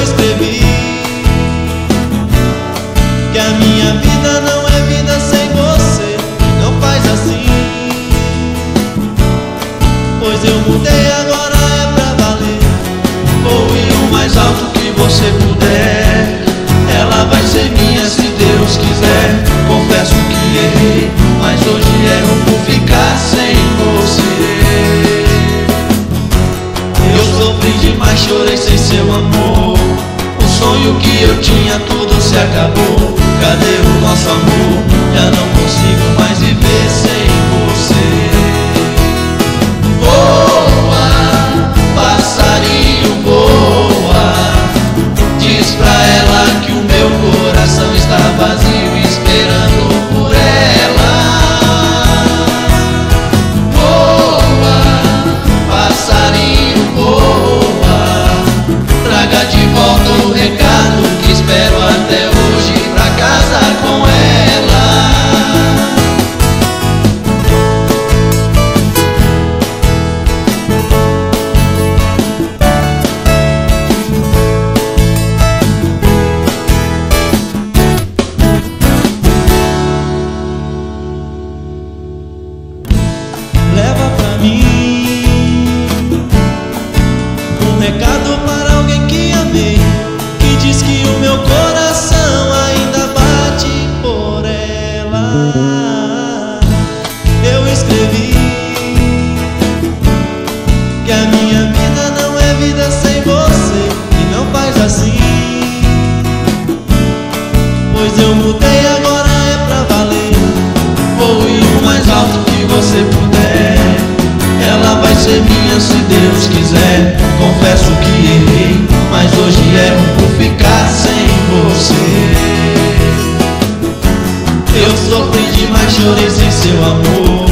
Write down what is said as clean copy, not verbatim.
escrevi que a minha vida não é vida sem você. Não faz assim, pois eu mudei, agora é pra valer. Voe o mais alto que você puder, ela vai ser minha se Deus quiser. Confesso que errei, mas hoje erro por ficar sem você. Eu sofri demais, chorei sem seu amor. O sonho que eu tinha, tudo se acabou. Cadê o nosso amor? Já não consigo mais viver sem você. Voa, passarinho, voa. Diz pra ela que o meu coração está vazio, esperando por ela. Voa, passarinho, voa. Traga de volta o recado que espero até hoje pra casa com ela. Leva pra mim um recado para alguém que amei, que diz que o meu coração ainda bate por ela. Eu escrevi que a minha vida não é vida sem você, e não faz assim, pois eu mudei, agora é pra valer. Voe o mais alto que você puder, ela vai ser minha se Deus quiser. Confesso que errei, mas hoje erro por ficar sem você. Eu sofri demais, chorei sem seu amor.